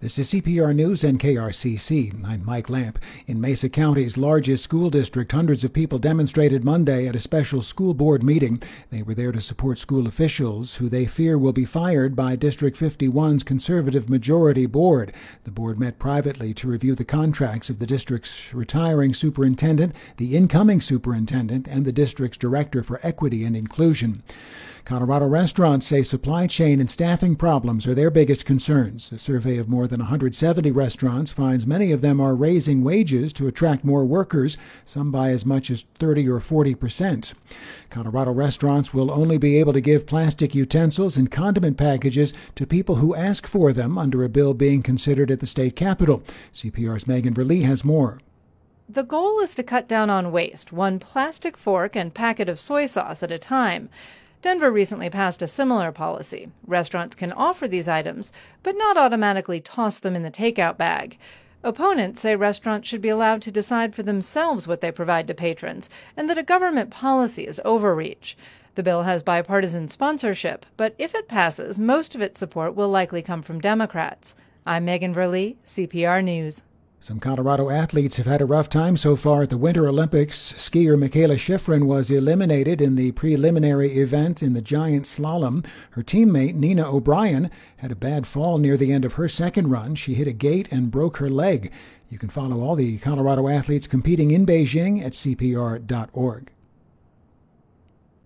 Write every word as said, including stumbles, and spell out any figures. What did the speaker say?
This is C P R News and K R C C. I'm Mike Lamp. In Mesa County's largest school district, hundreds of people demonstrated Monday at a special school board meeting. They were there to support school officials who they fear will be fired by District fifty-one's conservative majority board. The board met privately to review the contracts of the district's retiring superintendent, the incoming superintendent, and the district's director for equity and inclusion. Colorado restaurants say supply chain and staffing problems are their biggest concerns. A survey of more than one hundred seventy restaurants finds many of them are raising wages to attract more workers, some by as much as thirty or forty percent. Colorado restaurants will only be able to give plastic utensils and condiment packages to people who ask for them under a bill being considered at the state capitol. C P R's Megan Verlee has more. The goal is to cut down on waste, one plastic fork and packet of soy sauce at a time. Denver recently passed a similar policy. Restaurants can offer these items, but not automatically toss them in the takeout bag. Opponents say restaurants should be allowed to decide for themselves what they provide to patrons, and that a government policy is overreach. The bill has bipartisan sponsorship, but if it passes, most of its support will likely come from Democrats. I'm Megan Verlee, C P R News. Some Colorado athletes have had a rough time so far at the Winter Olympics. Skier Mikaela Shiffrin was eliminated in the preliminary event in the giant slalom. Her teammate, Nina O'Brien, had a bad fall near the end of her second run. She hit a gate and broke her leg. You can follow all the Colorado athletes competing in Beijing at C P R dot org.